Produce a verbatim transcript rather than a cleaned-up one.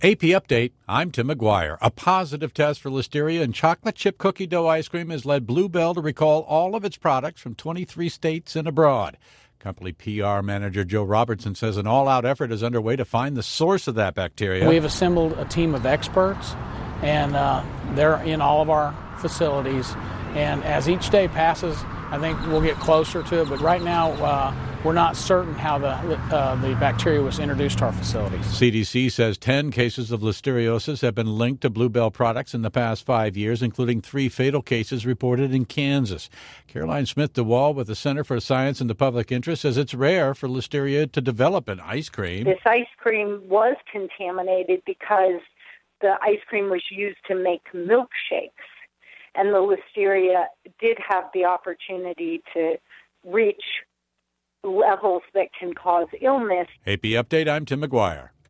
A P Update, I'm Tim McGuire. A positive test for listeria in chocolate chip cookie dough ice cream has led Blue Bell to recall all of its products from twenty-three states and abroad. Company P R manager Joe Robertson says an all-out effort is underway to find the source of that bacteria. We've assembled a team of experts, and uh, they're in all of our facilities. And as each day passes, I think we'll get closer to it. But right now, uh, we're not certain how the uh, the bacteria was introduced to our facilities. C D C says ten cases of listeriosis have been linked to Blue Bell products in the past five years, including three fatal cases reported in Kansas. Caroline Smith-DeWall with the Center for Science and the Public Interest says it's rare for listeria to develop in ice cream. This ice cream was contaminated because the ice cream was used to make milkshakes, and the listeria did have the opportunity to reach levels that can cause illness. A P Update, I'm Tim McGuire.